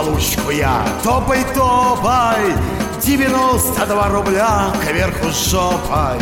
получку я. Топай, топай, 92 рубля кверху жопой.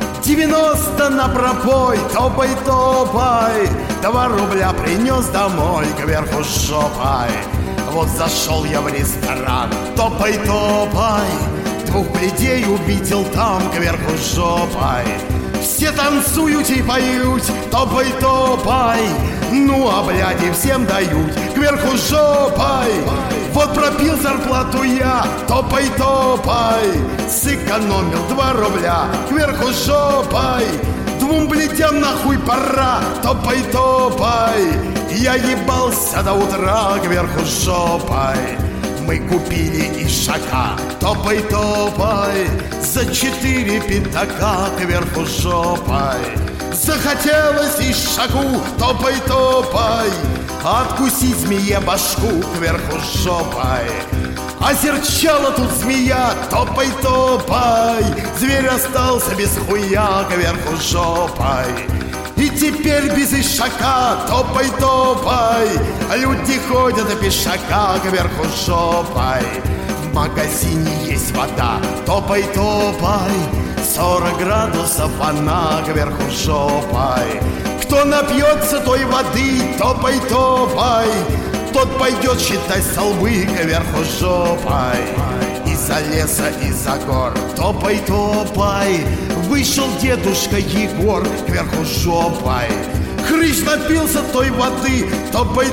90 на пропой, топай, топай, 2 рубля принес домой кверху жопой. Вот зашел я в ресторан, топай, топай, 2 бледей увидел там кверху жопой. Все танцуют и поют, топай, топай, ну а бляди всем дают кверху жопой. Вот пропил зарплату я, топай, топай, сэкономил 2 рубля кверху жопой. 2 бледям нахуй пора, топай, топай, я ебался до утра кверху жопой. Мы купили ишака, топай, топай, за 4 пятака кверху жопой. Захотелось ишаку, топай, топай, откусить змее башку кверху жопой. Озерчала тут змея, топай, топай, зверь остался без хуя кверху жопой. И теперь без ишака, топай, топай, люди ходят пешака кверху жопой. В магазине есть вода, топай, топай, 40 градусов она кверху жопой. Кто напьется той воды, топай, топай, тот пойдет считать столбы кверху жопой. Из-за леса, из-за гор, топай, топай, вышел дедушка Егор кверху жопой. Хрыч напился той воды, топай,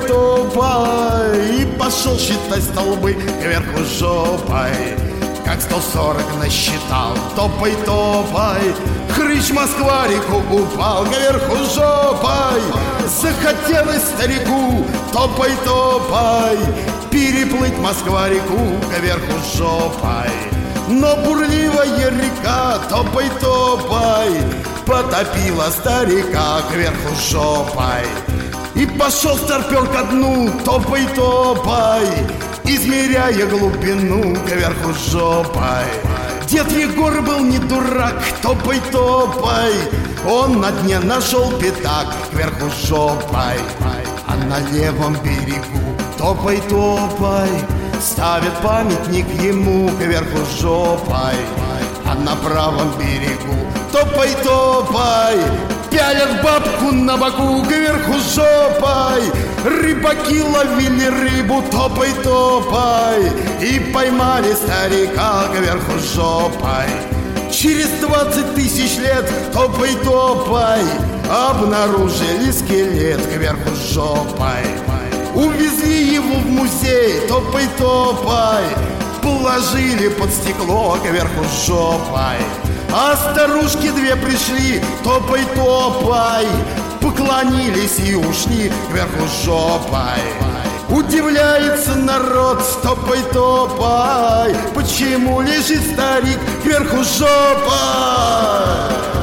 топай, и пошел считать столбы кверху жопой. Как 140 насчитал, топай, топай, хрыч Москва-реку упал кверху жопой. Захотелось старику, топай, топай, переплыть Москва-реку кверху жопой. Но бурливая река, топай, топай, потопила старика кверху жопой. И пошел старпер ко дну, топай, топай, измеряя глубину кверху жопой. Дед Егор был не дурак, топай, топай, он на дне нашел пятак кверху жопой. А на левом берегу, топай, топай, ставят памятник ему кверху жопой. А на правом берегу, топай, топай, пялят бабку на боку кверху жопой. Рыбаки ловили рыбу, топай, топай, и поймали старика кверху жопой. Через 20 тысяч лет, топай, топай, обнаружили скелет кверху жопой. Увезли его в музей, топай, топай, положили под стекло кверху жопой. А старушки 2 пришли, топай, топай, поклонились и ушли кверху жопой. Удивляется народ, топай, топай, почему лежит старик кверху жопой.